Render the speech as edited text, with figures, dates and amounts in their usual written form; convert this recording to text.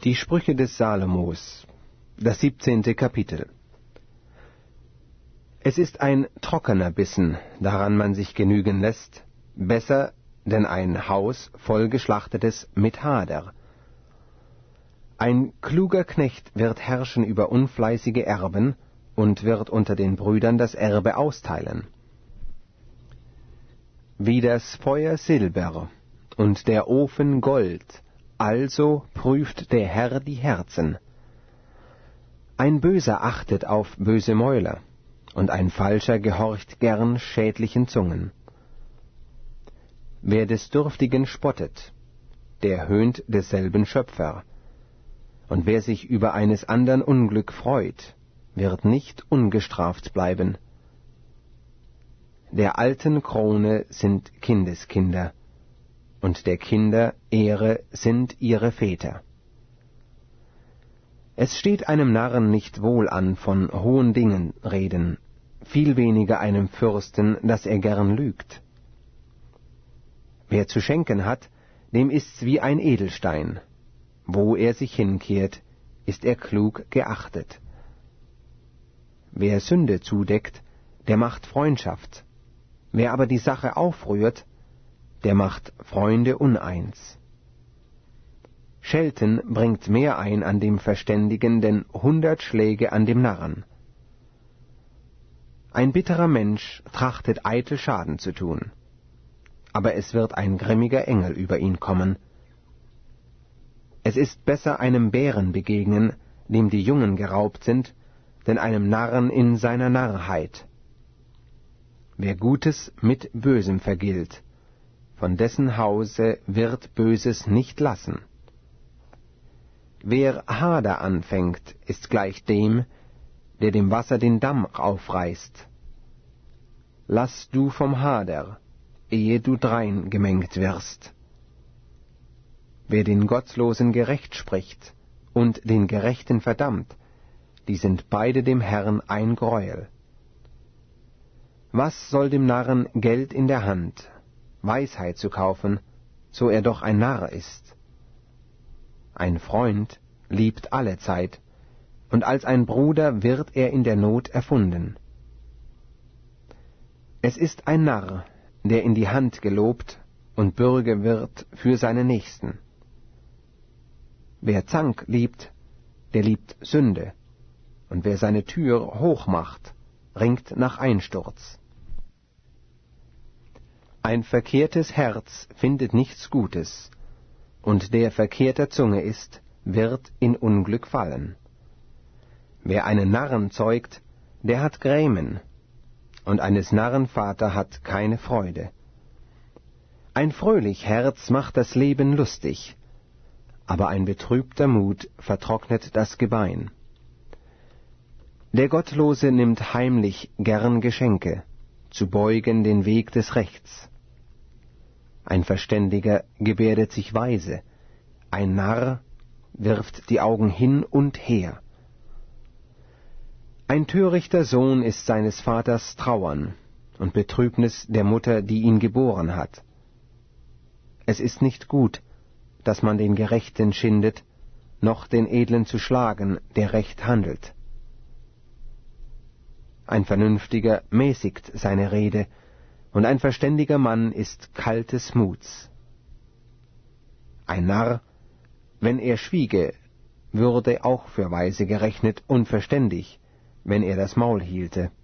Die Sprüche des Salomos, das 17. Kapitel. Es ist ein trockener Bissen, daran man sich genügen lässt, besser denn ein Haus voll Geschlachtetes mit Hader. Ein kluger Knecht wird herrschen über unfleißige Erben und wird unter den Brüdern das Erbe austeilen. Wie das Feuer Silber und der Ofen Gold, also prüft der Herr die Herzen. Ein Böser achtet auf böse Mäuler, und ein Falscher gehorcht gern schädlichen Zungen. Wer des Dürftigen spottet, der höhnt desselben Schöpfer, und wer sich über eines andern Unglück freut, wird nicht ungestraft bleiben. Der alten Krone sind Kindeskinder, und der Kinder Ehre sind ihre Väter. Es steht einem Narren nicht wohl an, von hohen Dingen reden, viel weniger einem Fürsten, dass er gern lügt. Wer zu schenken hat, dem ist's wie ein Edelstein. Wo er sich hinkehrt, ist er klug geachtet. Wer Sünde zudeckt, der macht Freundschaft. Wer aber die Sache aufrührt, der macht Freunde uneins. Schelten bringt mehr ein an dem Verständigen, denn 100 Schläge an dem Narren. Ein bitterer Mensch trachtet eitel Schaden zu tun, aber es wird ein grimmiger Engel über ihn kommen. Es ist besser einem Bären begegnen, dem die Jungen geraubt sind, denn einem Narren in seiner Narrheit. Wer Gutes mit Bösem vergilt, von dessen Hause wird Böses nicht lassen. Wer Hader anfängt, ist gleich dem, der dem Wasser den Damm aufreißt. Lass du vom Hader, ehe du drein gemengt wirst. Wer den Gottlosen gerecht spricht und den Gerechten verdammt, die sind beide dem Herrn ein Greuel. Was soll dem Narren Geld in der Hand, Weisheit zu kaufen, so er doch ein Narr ist? Ein Freund liebt allezeit, und als ein Bruder wird er in der Not erfunden. Es ist ein Narr, der in die Hand gelobt und Bürge wird für seine Nächsten. Wer Zank liebt, der liebt Sünde, und wer seine Tür hoch macht, ringt nach Einsturz. Ein verkehrtes Herz findet nichts Gutes, und der verkehrter Zunge ist, wird in Unglück fallen. Wer einen Narren zeugt, der hat Grämen, und eines Narren Vater hat keine Freude. Ein fröhlich Herz macht das Leben lustig, aber ein betrübter Mut vertrocknet das Gebein. Der Gottlose nimmt heimlich gern Geschenke, zu beugen den Weg des Rechts. Ein Verständiger gebärdet sich weise, ein Narr wirft die Augen hin und her. Ein törichter Sohn ist seines Vaters Trauern und Betrübnis der Mutter, die ihn geboren hat. Es ist nicht gut, dass man den Gerechten schindet, noch den Edlen zu schlagen, der recht handelt. Ein Vernünftiger mäßigt seine Rede, und ein verständiger Mann ist kaltes Muts. Ein Narr, wenn er schwiege, würde auch für weise gerechnet und verständig, wenn er das Maul hielte.